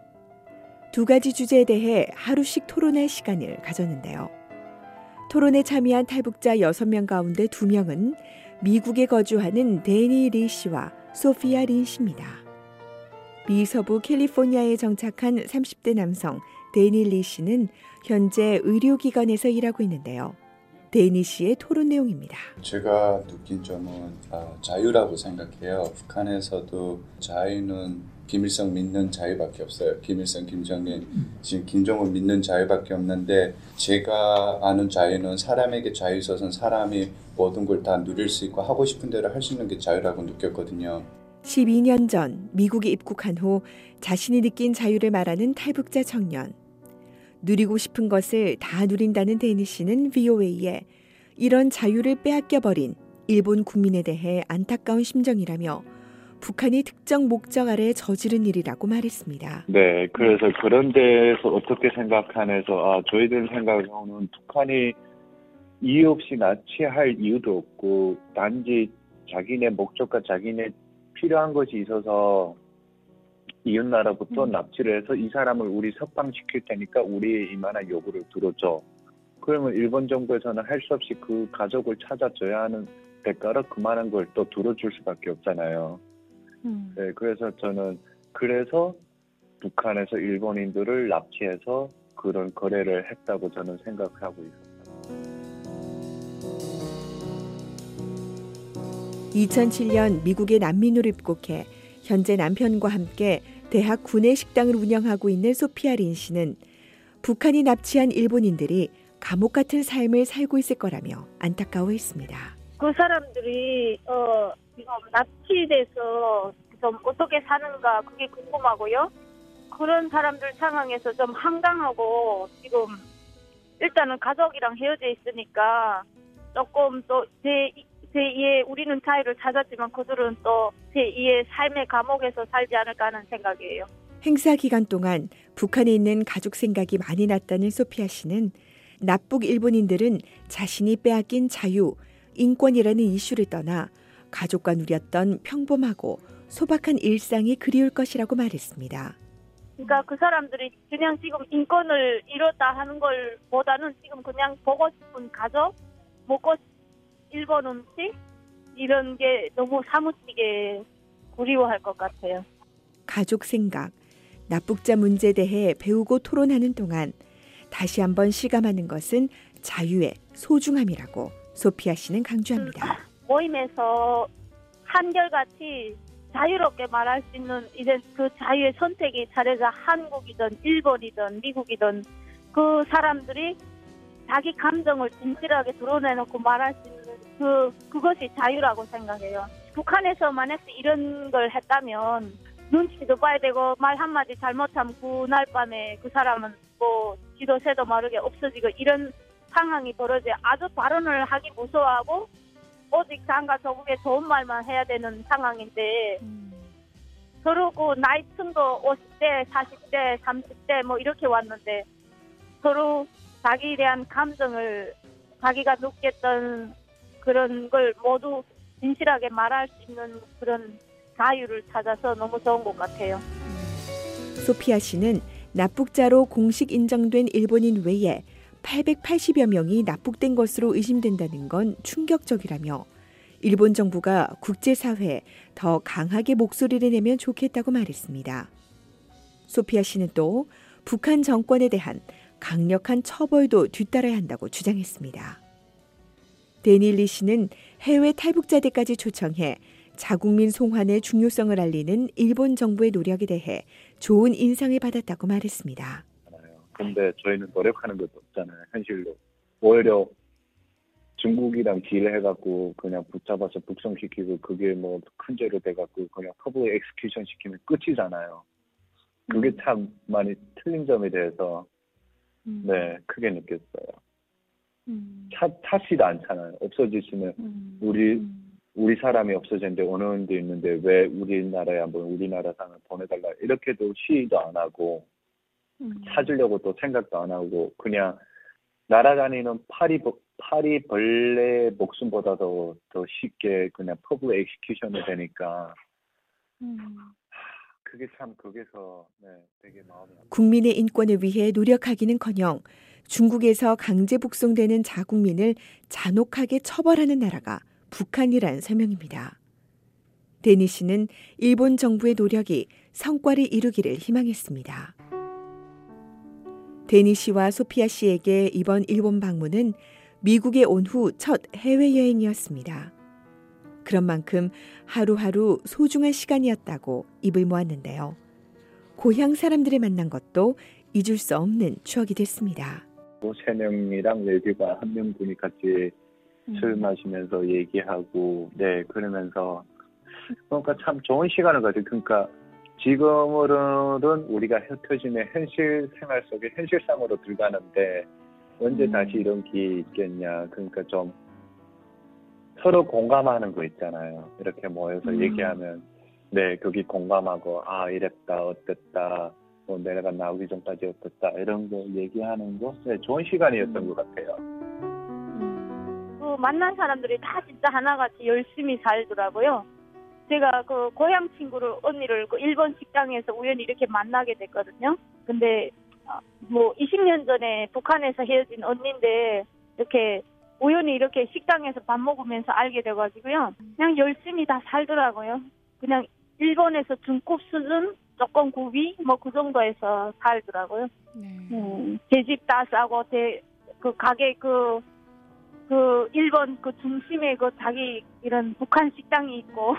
두 가지 주제에 대해 하루씩 토론할 시간을 가졌는데요. 토론에 참여한 탈북자 6명 가운데 2명은 미국에 거주하는 데니 리 씨와 소피아 린 씨입니다. 미 서부 캘리포니아에 정착한 30대 남성 데니 리 씨는 현재 의료기관에서 일하고 있는데요. 데니 씨의 토론 내용입니다. 제가 느낀 점은 자유라고 생각해요. 북한에서도 자유는 김일성 믿는 자유밖에 없어요. 김일성, 김정일, 지금 김정은 믿는 자유밖에 없는데 제가 아는 자유는 사람에게 자유 있어서는 사람이 모든 걸 다 누릴 수 있고 하고 싶은 대로 할 수 있는 게 자유라고 느꼈거든요. 12년 전 미국에 입국한 후 자신이 느낀 자유를 말하는 탈북자 청년. 누리고 싶은 것을 다 누린다는 데니 씨는 VOA에 이런 자유를 빼앗겨버린 일본 국민에 대해 안타까운 심정이라며 북한이 특정 목적 아래 저지른 일이라고 말했습니다. 네, 그래서 그런 데에서 어떻게 생각하면서 저희들 생각으로는 북한이 이유 없이 납치할 이유도 없고 단지 자기네 목적과 자기네 필요한 것이 있어서 이웃나라부터 납치를 해서 이 사람을 우리 석방시킬 테니까 우리의 이만한 요구를 들어줘. 그러면 일본 정부에서는 할 수 없이 그 가족을 찾아줘야 하는 대가로 그만한 걸 또 들어줄 수밖에 없잖아요. 네, 그래서 저는 그래서 북한에서 일본인들을 납치해서 그런 거래를 했다고 저는 생각하고 있습니다. 2007년 미국의 난민으로 입국해 현재 남편과 함께 대학 구내 식당을 운영하고 있는 소피아 린 씨는 북한이 납치한 일본인들이 감옥 같은 삶을 살고 있을 거라며 안타까워했습니다. 그 사람들이 지금 납치돼서 좀 어떻게 사는가 그게 궁금하고요. 그런 사람들 상황에서 좀 한강하고 지금 일단은 가족이랑 헤어져 있으니까 조금 또 제2의 우리는 자유를 찾았지만 그들은 또 제2의 삶의 감옥에서 살지 않을까 하는 생각이에요. 행사 기간 동안 북한에 있는 가족 생각이 많이 났다는 소피아 씨는 납북 일본인들은 자신이 빼앗긴 자유, 인권이라는 이슈를 떠나 가족과 누렸던 평범하고 소박한 일상이 그리울 것이라고 말했습니다. 그러니까 그 사람들이 그냥 지금 인권을 잃었다 하는 걸 보다는 지금 그냥 보고 싶은 가족, 먹고 일본 음식 이런 게 너무 사무치게 그리워할 것 같아요. 가족 생각, 납북자 문제에 대해 배우고 토론하는 동안 다시 한번 실감하는 것은 자유의 소중함이라고 소피아 씨는 강조합니다. 모임에서 한결같이 자유롭게 말할 수 있는 이제 그 자유의 선택이 잘해서 한국이든 일본이든 미국이든 그 사람들이 자기 감정을 진실하게 드러내놓고 말할 수 있는 그것이 자유라고 생각해요. 북한에서 만약에 이런 걸 했다면 눈치도 봐야 되고 말 한마디 잘못하면 그날 밤에 그 사람은 뭐 지도 새도 모르게 없어지고 이런 상황이 벌어져 아주 발언을 하기 무서워하고 오직 장과 조국의 좋은 말만 해야 되는 상황인데 그러고 나이층도 50대, 40대, 30대 뭐 이렇게 왔는데 서로 자기에 대한 감정을 자기가 느꼈던 그런 걸 모두 진실하게 말할 수 있는 그런 자유를 찾아서 너무 좋은 것 같아요. 소피아 씨는 납북자로 공식 인정된 일본인 외에 880여 명이 납북된 것으로 의심된다는 건 충격적이라며 일본 정부가 국제사회에 더 강하게 목소리를 내면 좋겠다고 말했습니다. 소피아 씨는 또 북한 정권에 대한 강력한 처벌도 뒤따라야 한다고 주장했습니다. 데닐리 씨는 해외 탈북자들까지 초청해 자국민 송환의 중요성을 알리는 일본 정부의 노력에 대해 좋은 인상을 받았다고 말했습니다. 근데 저희는 노력하는 것도 없잖아요. 현실로. 오히려 중국이랑 딜해갖고 그냥 붙잡아서 북송시키고 그게 뭐 큰 죄로 돼갖고 그냥 퍼블릭 엑스큐션 시키면 끝이잖아요. 그게 참 많이 틀린 점에 대해서 네 크게 느꼈어요. 탓이 않잖아요. 없어지시면 우리 사람이 없어졌는데 어느 데 있는데 왜 우리나라에 한번 우리나라 사람을 보내달라 이렇게도 시위도 안 하고 찾으려고 또 생각도 안 하고 그냥 날아다니는 파리 벌레 목숨보다도 더 쉽게 그냥 퍼블릭 엑스큐션이 되니까 그게 참 거기서 네, 되게 마음이 국민의 인권을 위해 노력하기는커녕 중국에서 강제 북송되는 자국민을 잔혹하게 처벌하는 나라가 북한이란 설명입니다. 데니 씨는 일본 정부의 노력이 성과를 이루기를 희망했습니다. 데니 씨와 소피아 씨에게 이번 일본 방문은 미국에 온 후 첫 해외여행이었습니다. 그런 만큼 하루하루 소중한 시간이었다고 입을 모았는데요. 고향 사람들을 만난 것도 잊을 수 없는 추억이 됐습니다. 3명이랑 레디가 한 명분이 같이 술 마시면서 얘기하고 네 그러면서 그러니까 참 좋은 시간을 가지고 그러니까 지금으로는 우리가 흩어지는 현실 생활 속에 현실상으로 들어가는데 언제 다시 이런 기회 있겠냐 그러니까 좀 서로 공감하는 거 있잖아요. 이렇게 모여서 얘기하면 네 거기 공감하고 아 이랬다 어땠다 뭐 내가 나오기 전까지 어땠다 이런 거 얘기하는 거 네, 좋은 시간이었던 것 같아요. 그 만난 사람들이 다 진짜 하나같이 열심히 살더라고요. 제가 그 고향 친구를 언니를 그 일본 식당에서 우연히 이렇게 만나게 됐거든요. 근데 뭐 20년 전에 북한에서 헤어진 언니인데 이렇게 우연히 이렇게 식당에서 밥 먹으면서 알게 돼가지고요. 그냥 열심히 다 살더라고요. 그냥 일본에서 중급 수준, 조금 구비 뭐 그 정도에서 살더라고요. 제 집 다 싸고 그 가게 그 일본 그 중심에 그 자기 이런 북한 식당이 있고.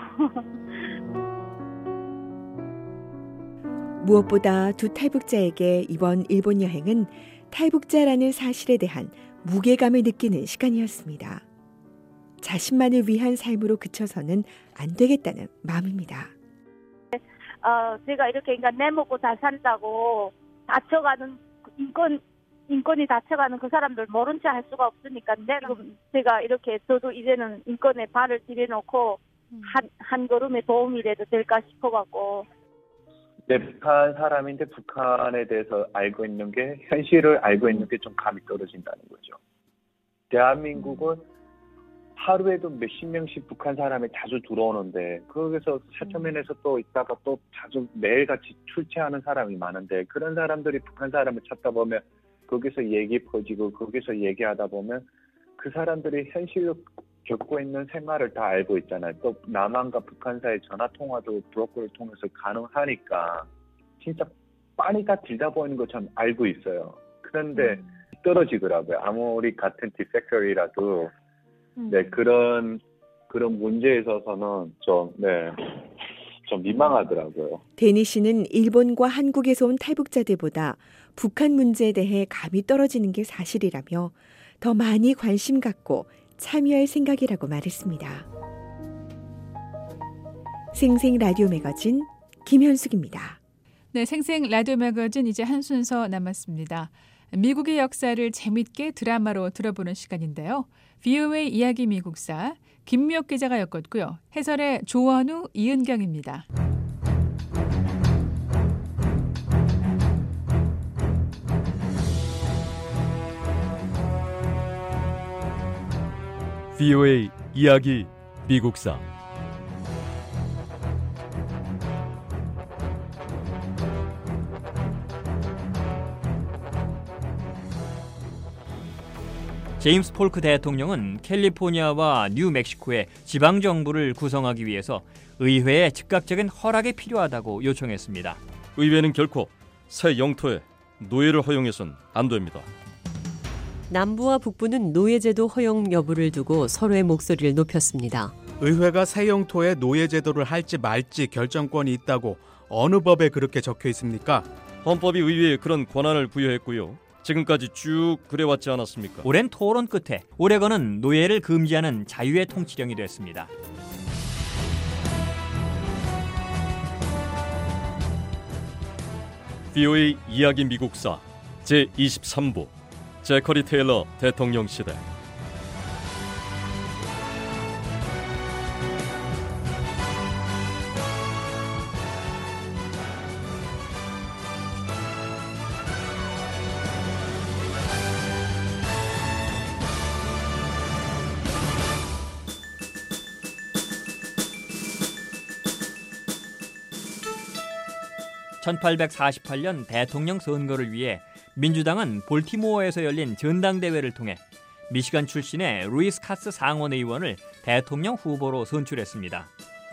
무엇보다 두 탈북자에게 이번 일본 여행은 탈북자라는 사실에 대한 무게감을 느끼는 시간이었습니다. 자신만을 위한 삶으로 그쳐서는 안 되겠다는 마음입니다. 제가 이렇게 그러니까 내 먹고 잘 산다고 다쳐가는 인권이 다쳐가는 그 사람들 모른 체 할 수가 없으니까 제가 이렇게 저도 이제는 인권에 발을 들여놓고 한 걸음의 도움이라도 될까 싶어갖고. 네, 북한 사람인데 북한에 대해서 알고 있는 게 현실을 알고 있는 게 좀 감이 떨어진다는 거죠. 대한민국은 하루에도 몇십 명씩 북한 사람이 자주 들어오는데 거기서 사천면에서 또 있다가 또 자주 매일같이 출퇴하는 사람이 많은데 그런 사람들이 북한 사람을 찾다 보면 거기서 얘기 퍼지고 거기서 얘기하다 보면 그 사람들이 현실로 겪고 있는 생활을 다 알고 있잖아요. 또 남한과 북한 사이 전화통화도 브로커를 통해서 가능하니까 진짜 빤히 다 들다 보이는 것처럼 알고 있어요. 그런데 떨어지더라고요. 아무리 같은 디펙터리라도 네, 그런 문제에 있어서는 좀 민망하더라고요. 데니 씨는 일본과 한국에서 온 탈북자들보다 북한 문제에 대해 감이 떨어지는 게 사실이라며 더 많이 관심 갖고 참여할 생각이라고 말했습니다. 생생 라디오 매거진 김현숙입니다. 네, 생생 라디오 매거진 이제 한 순서 남았습니다. 미국의 역사를 재밌게 드라마로 들어보는 시간인데요. VOA 이야기 미국사 김미옥 기자가 엮었고요. 해설의 조원우, 이은경입니다. VOA 이야기 미국사 제임스 폴크 대통령은 캘리포니아와 뉴멕시코의 지방정부를 구성하기 위해서 의회의 즉각적인 허락이 필요하다고 요청했습니다. 의회는 결코 새 영토에 노예를 허용해서는 안 됩니다. 남부와 북부는 노예제도 허용 여부를 두고 서로의 목소리를 높였습니다. 의회가 새 영토에 노예제도를 할지 말지 결정권이 있다고 어느 법에 그렇게 적혀 있습니까? 헌법이 의회에 그런 권한을 부여했고요. 지금까지 쭉 그래왔지 않았습니까? 오랜 토론 끝에 오레건은 노예를 금지하는 자유의 통치령이 됐습니다. VOA 이야기 미국사 제23부 제커리 테일러 대통령 시대. (1848년) 대통령 선거를 위해 민주당은 볼티모어에서 열린 전당대회를 통해 미시간 출신의 루이스 카스 상원 의원을 대통령 후보로 선출했습니다.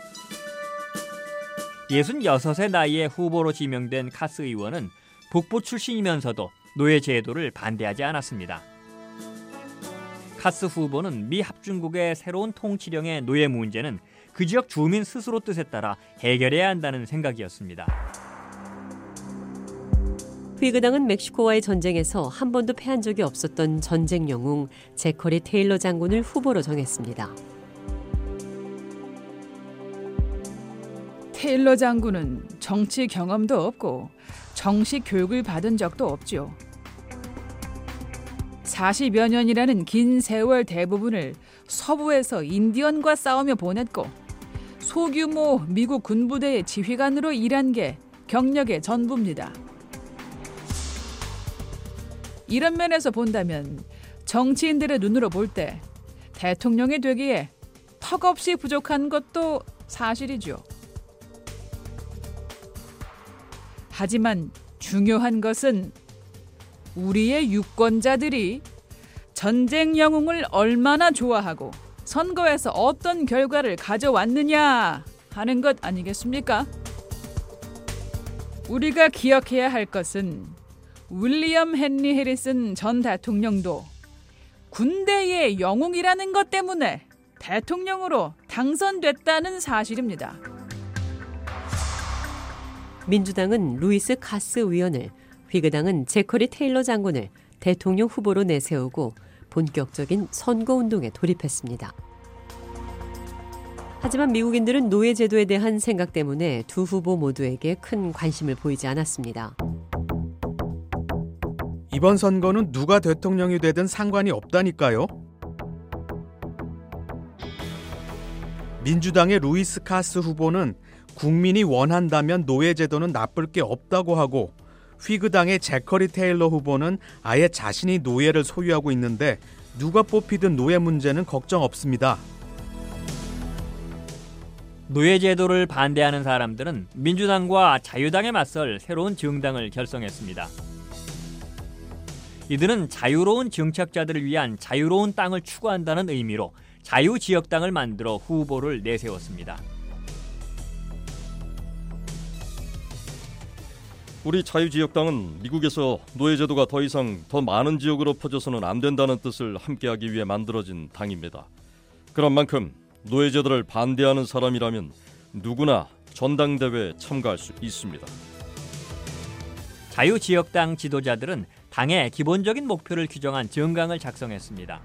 66의 나이에 후보로 지명된 카스 의원은 북부 출신이면서도 노예 제도를 반대하지 않았습니다. 카스 후보는 미 합중국의 새로운 통치령의 노예 문제는 그 지역 주민 스스로 뜻에 따라 해결해야 한다는 생각이었습니다. 휘그당은 멕시코와의 전쟁에서 한 번도 패한 적이 없었던 전쟁 영웅 제커리 테일러 장군을 후보로 정했습니다. 테일러 장군은 정치 경험도 없고 정식 교육을 받은 적도 없죠. 40여 년이라는 긴 세월 대부분을 서부에서 인디언과 싸우며 보냈고 소규모 미국 군부대의 지휘관으로 일한 게 경력의 전부입니다. 이런 면에서 본다면 정치인들의 눈으로 볼 때 대통령이 되기에 턱없이 부족한 것도 사실이죠. 하지만 중요한 것은 우리의 유권자들이 전쟁 영웅을 얼마나 좋아하고 선거에서 어떤 결과를 가져왔느냐 하는 것 아니겠습니까? 우리가 기억해야 할 것은 윌리엄 헨리 해리슨 전 대통령도 군대의 영웅이라는 것 때문에 대통령으로 당선됐다는 사실입니다. 민주당은 루이스 카스 의원을, 휘그당은 제커리 테일러 장군을 대통령 후보로 내세우고 본격적인 선거운동에 돌입했습니다. 하지만 미국인들은 노예 제도에 대한 생각 때문에 두 후보 모두에게 큰 관심을 보이지 않았습니다. 이번 선거는 누가 대통령이 되든 상관이 없다니까요. 민주당의 루이스 카스 후보는 국민이 원한다면 노예 제도는 나쁠 게 없다고 하고, 휘그당의 제커리 테일러 후보는 아예 자신이 노예를 소유하고 있는데 누가 뽑히든 노예 문제는 걱정 없습니다. 노예 제도를 반대하는 사람들은 민주당과 자유당에 맞설 새로운 정당을 결성했습니다. 이들은 자유로운 정착자들을 위한 자유로운 땅을 추구한다는 의미로 자유지역당을 만들어 후보를 내세웠습니다. 우리 자유지역당은 미국에서 노예제도가 더 이상 더 많은 지역으로 퍼져서는 안 된다는 뜻을 함께하기 위해 만들어진 당입니다. 그런 만큼 노예제도를 반대하는 사람이라면 누구나 전당대회에 참가할 수 있습니다. 자유지역당 지도자들은 당의 기본적인 목표를 규정한 정강을 작성했습니다.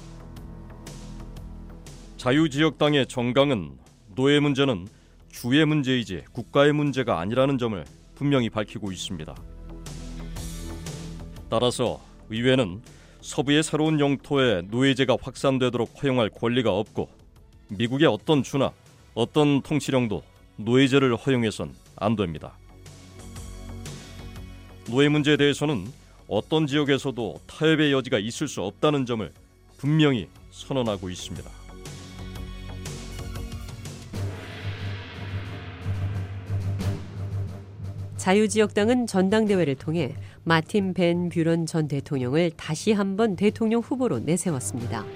자유지역당의 정강은 노예 문제는 주의 문제이지 국가의 문제가 아니라는 점을 분명히 밝히고 있습니다. 따라서 의회는 서부의 새로운 영토에 노예제가 확산되도록 허용할 권리가 없고, 미국의 어떤 주나 어떤 통치령도 노예제를 허용해선 안 됩니다. 노예 문제에 대해서는 어떤 지역에서도 타협의 여지가 있을 수 없다는 점을 분명히 선언하고 있습니다. 자유지역당은 전당대회를 통해 마틴 벤 뷰런 전 대통령을 다시 한번 대통령 후보로 내세웠습니다.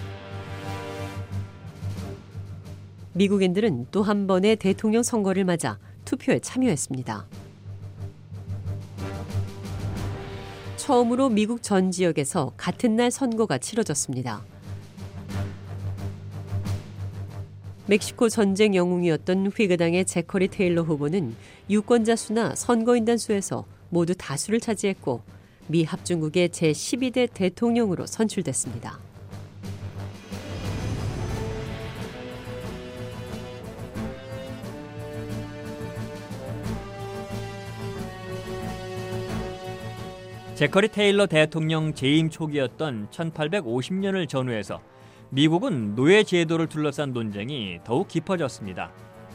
미국인들은 또 한 번의 대통령 선거를 맞아 투표에 참여했습니다. 처음으로 미국 전 지역에서 같은 날 선거가 치러졌습니다. 멕시코 전쟁 영웅이었던 휘그당의 제커리 테일러 후보는 유권자 수나 선거인단 수에서 모두 다수를 차지했고, 미 합중국의 제12대 대통령으로 선출됐습니다. 제커리 테일러 대통령 재임 초기였던 1850년을 전후해서 미국은 노예 제도를 둘러싼 논쟁이 더욱 깊어졌습니다.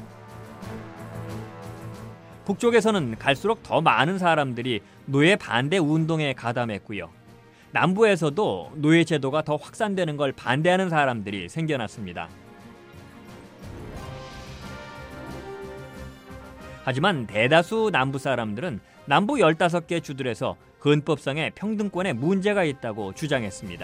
북쪽에서는 갈수록 더 많은 사람들이 노예 반대 운동에 가담했고요. 남부에서도 노예 제도가 더 확산되는 걸 반대하는 사람들이 생겨났습니다. 하지만 대다수 남부 사람들은 남부 15개 주들에서 헌법상의 평등권에 문제가 있다고 주장했습니다.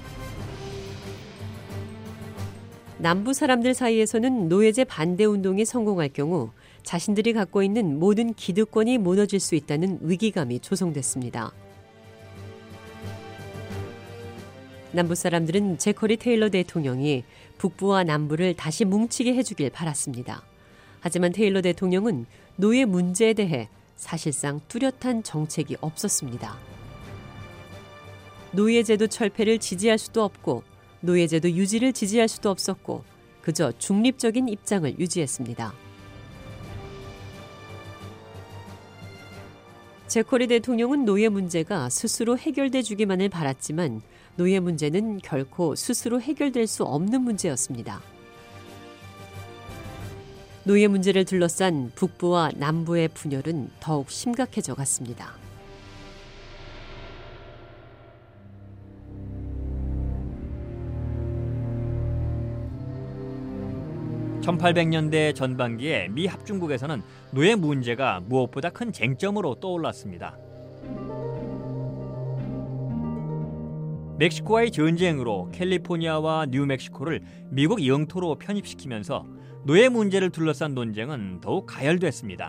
남부 사람들 사이에서는 노예제 반대 운동이 성공할 경우 자신들이 갖고 있는 모든 기득권이 무너질 수 있다는 위기감이 조성됐습니다. 남부 사람들은 제커리 테일러 대통령이 북부와 남부를 다시 뭉치게 해주길 바랐습니다. 하지만 테일러 대통령은 노예 문제에 대해 사실상 뚜렷한 정책이 없었습니다. 노예제도 철폐를 지지할 수도 없고, 노예제도 유지를 지지할 수도 없었고, 그저 중립적인 입장을 유지했습니다. 제커리 대통령은 노예 문제가 스스로 해결돼 주기만을 바랐지만, 노예 문제는 결코 스스로 해결될 수 없는 문제였습니다. 노예 문제를 둘러싼 북부와 남부의 분열은 더욱 심각해져 갔습니다. 1800년대 전반기에 미 합중국에서는 노예 문제가 무엇보다 큰 쟁점으로 떠올랐습니다. 멕시코와의 전쟁으로 캘리포니아와 뉴멕시코를 미국 영토로 편입시키면서 노예 문제를 둘러싼 논쟁은 더욱 가열됐습니다.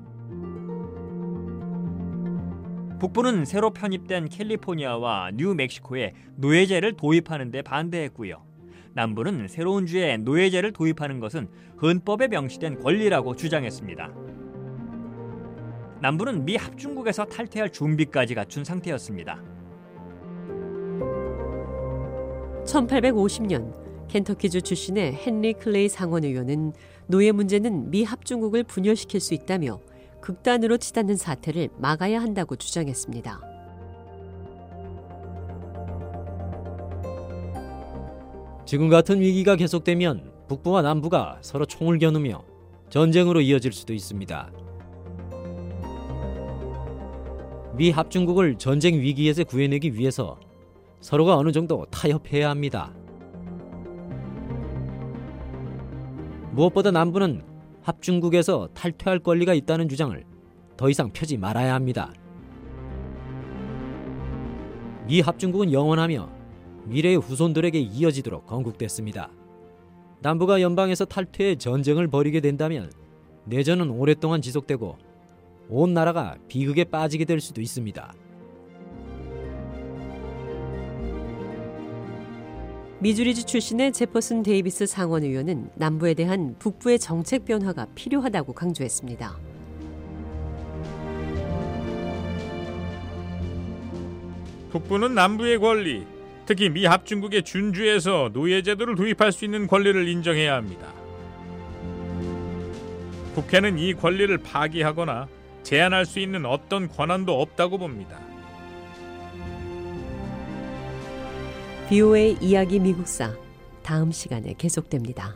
북부는 새로 편입된 캘리포니아와 뉴멕시코에 노예제를 도입하는 데 반대했고요. 남부는 새로운 주에 노예제를 도입하는 것은 헌법에 명시된 권리라고 주장했습니다. 남부는 미 합중국에서 탈퇴할 준비까지 갖춘 상태였습니다. 1850년 켄터키주 출신의 헨리 클레이 상원의원은 노예 문제는 미 합중국을 분열시킬 수 있다며 극단으로 치닫는 사태를 막아야 한다고 주장했습니다. 지금 같은 위기가 계속되면 북부와 남부가 서로 총을 겨누며 전쟁으로 이어질 수도 있습니다. 미 합중국을 전쟁 위기에서 구해내기 위해서 서로가 어느 정도 타협해야 합니다. 무엇보다 남부는 합중국에서 탈퇴할 권리가 있다는 주장을 더 이상 펴지 말아야 합니다. 미 합중국은 영원하며 미래의 후손들에게 이어지도록 건국됐습니다. 남부가 연방에서 탈퇴해 전쟁을 벌이게 된다면 내전은 오랫동안 지속되고 온 나라가 비극에 빠지게 될 수도 있습니다. 미주리주 출신의 제퍼슨 데이비스 상원의원은 남부에 대한 북부의 정책 변화가 필요하다고 강조했습니다. 북부는 남부의 권리, 특히 미 합중국의 준주에서 노예제도를 도입할 수 있는 권리를 인정해야 합니다. 국회는 이 권리를 파기하거나 제한할 수 있는 어떤 권한도 없다고 봅니다. BOA 이야기 미국사 다음 시간에 계속됩니다.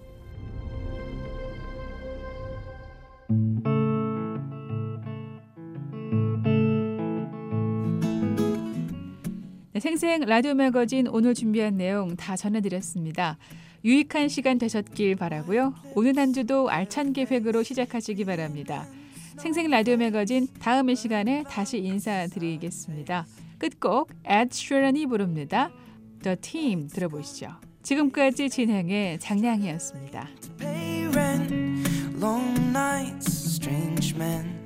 네, 생생 라디오 매거진 오늘 준비한 내용 다 전해드렸습니다. 유익한 시간 되셨길 바라고요. 오늘 한 주도 알찬 계획으로 시작하시기 바랍니다. 생생 라디오 매거진 다음 이 시간에 다시 인사드리겠습니다. 끝곡 Ed Sheeran이 부릅니다. The Team 들어보시죠. 지금까지 진행의 장량이었습니다. Pay rent, long nights, strange men.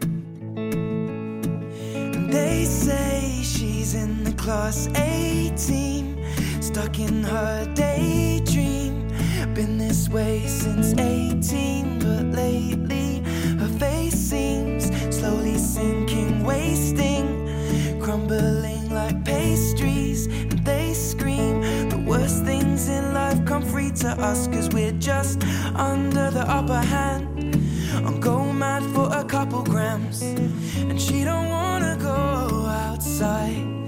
They say she's in the class A team, stuck in her daydream. Been this way since 18, but lately her face seems slowly sinking, wasting, crumbling like pastries. And they scream the worst things in life come free to us, 'cause we're just under the upper hand. I'm go mad for a couple grams, and she don't wanna go outside.